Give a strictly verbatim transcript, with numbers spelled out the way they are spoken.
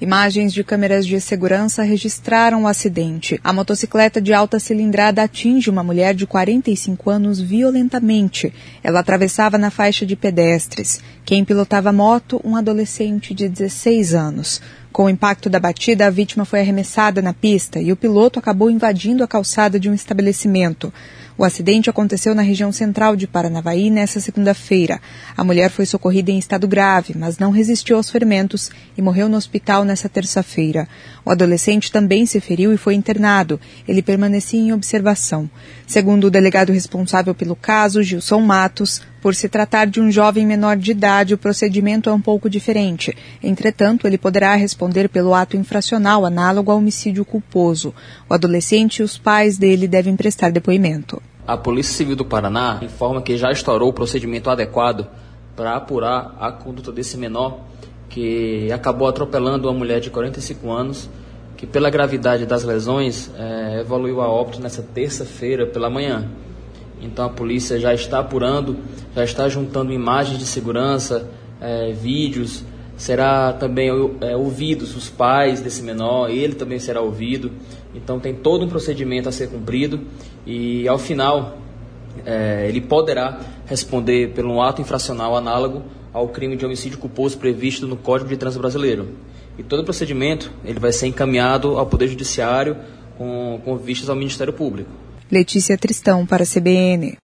Imagens de câmeras de segurança registraram o acidente. A motocicleta de alta cilindrada atinge uma mulher de quarenta e cinco anos violentamente. Ela atravessava na faixa de pedestres. Quem pilotava a moto, um adolescente de dezesseis anos. Com o impacto da batida, a vítima foi arremessada na pista e o piloto acabou invadindo a calçada de um estabelecimento. O acidente aconteceu na região central de Paranavaí nesta segunda-feira. A mulher foi socorrida em estado grave, mas não resistiu aos ferimentos e morreu no hospital nesta terça-feira. O adolescente também se feriu e foi internado. Ele permanecia em observação. Segundo o delegado responsável pelo caso, Gilson Matos, por se tratar de um jovem menor de idade, o procedimento é um pouco diferente. Entretanto, ele poderá responder pelo ato infracional análogo ao homicídio culposo. O adolescente e os pais dele devem prestar depoimento. A Polícia Civil do Paraná informa que já instaurou o procedimento adequado para apurar a conduta desse menor que acabou atropelando uma mulher de quarenta e cinco anos, que pela gravidade das lesões é, evoluiu a óbito nessa terça-feira pela manhã. Então a polícia já está apurando, já está juntando imagens de segurança, é, vídeos, será também é, ouvidos os pais desse menor, ele também será ouvido. Então tem todo um procedimento a ser cumprido e ao final é, ele poderá responder por um ato infracional análogo ao crime de homicídio culposo previsto no Código de Trânsito Brasileiro. E todo o procedimento ele vai ser encaminhado ao Poder Judiciário com, com vistas ao Ministério Público. Letícia Tristão para a C B N.